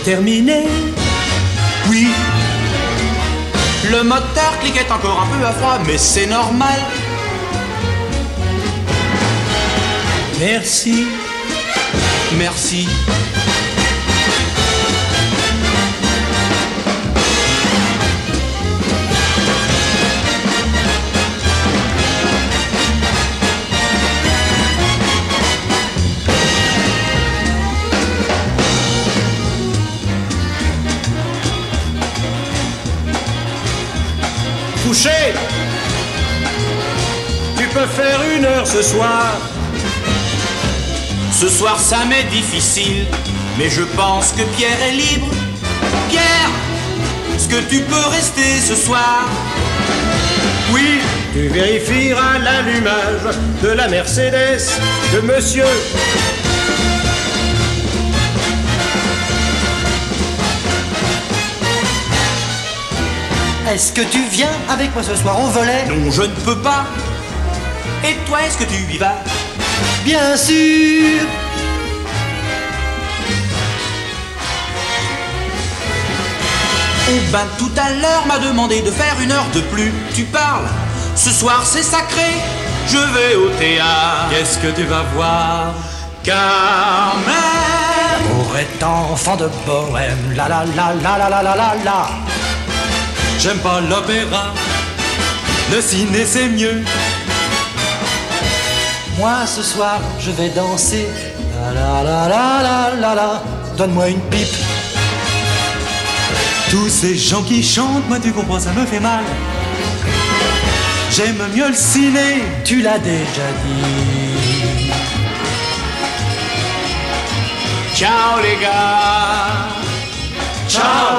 terminé. Oui, le moteur cliquait encore un peu à froid, mais c'est normal. merci. Merci. Couché, tu peux faire 1 heure ce soir. Ce soir ça m'est difficile, mais je pense que Pierre est libre. Pierre, est-ce que tu peux rester ce soir? Oui, tu vérifieras l'allumage de la Mercedes de monsieur. Est-ce que tu viens avec moi ce soir au volet? Non, je ne peux pas. Et toi, est-ce que tu y vas? Bien sûr. Oh ben tout à l'heure m'a demandé de faire 1 heure de plus. Tu parles? Ce soir c'est sacré, je vais au théâtre. Qu'est-ce que tu vas voir? Carmen. L'amour est enfant de bohème, la la la la la la la la la. J'aime pas l'opéra, le ciné c'est mieux. Moi ce soir je vais danser, la la la la la la la. Donne-moi une pipe. Tous ces gens qui chantent, moi tu comprends, ça me fait mal. J'aime mieux le ciné. Tu l'as déjà dit. Ciao les gars. Ciao.